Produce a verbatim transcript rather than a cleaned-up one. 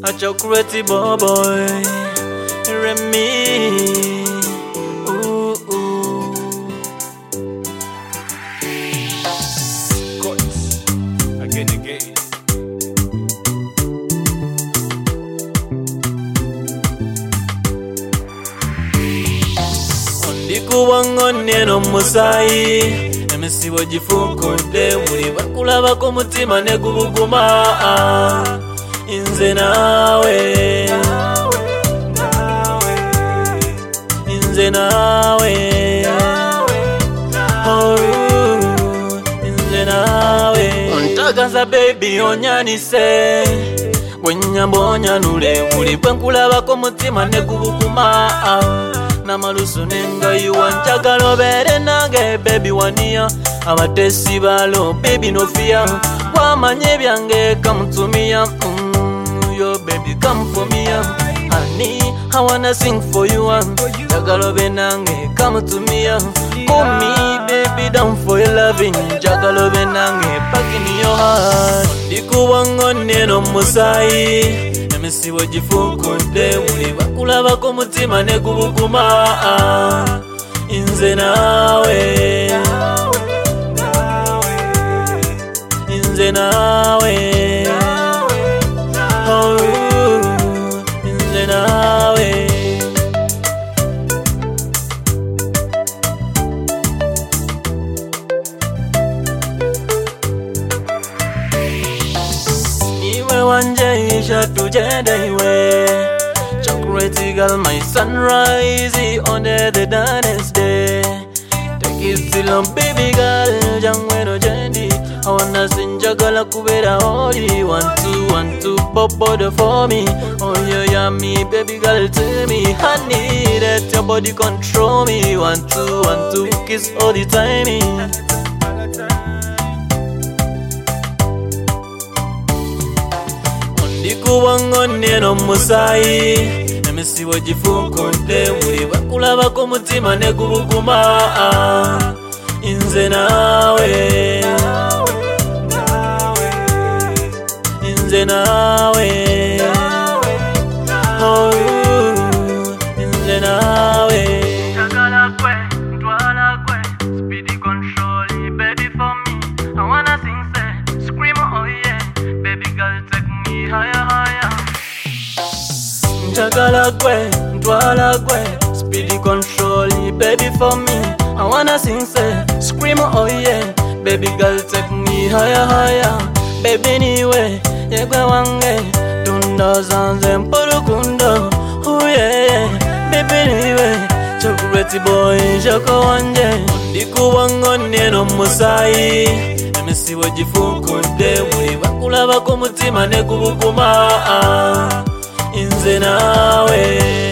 a chocolate boy, Remy. Ooh, ooh. Cuts again, again. Ndikuwangone no musayi emisibo gifukude buli bakulabako mutima ne gubuguma inze nawe inze nawe oh inze nawe ontagaza baby onyanise bwenyambonya nule buli bwenkulabako mutima ne gubuguma namalusu nenga yuwanchagalo bere nange baby wania abatesi balo baby no fear wamanye byange kamutumia mm, yo baby come for me honey I wanna sing for you jagalo benange kamutumia for me baby down for your loving jagalo benange back in your heart ndikuwangone no musayi emisibo gifukude buli bakulabako mutima ne gubuguma inze nawe inze nawe oh inze nawe niwe wanje isha tujende iwe chocolate girl my sunrise under the darkest day take it slow baby girl jangweno jendi I wanna sing jagala kubera ori one two one two pop body for me oh yeah yeah me baby girl tell me honey let your body control me one two one two kiss all the time ndikuwangone no musayi emisibo gifukude buli bakulabako mutima ne gubuguma inze nawe inze nawe oh inze nawe Chagala kwe, ntwala kwe, speedy control, baby for me. I wanna sing, say, scream, oh yeah, baby girl take me higher, higher. Chagala kwe, ntwala kwe, speedy control, baby for me. I wanna sing, say, scream, oh yeah, baby girl take me higher, higher. Baby niwe, yegwe wange, tunda zanze mpurukundo, oh yeah, baby niwe. Chocolate boy, joko wanje ndikuwangone no musayi emisibo gifukude buli bakulabako mutima ne gubuguma inze nawe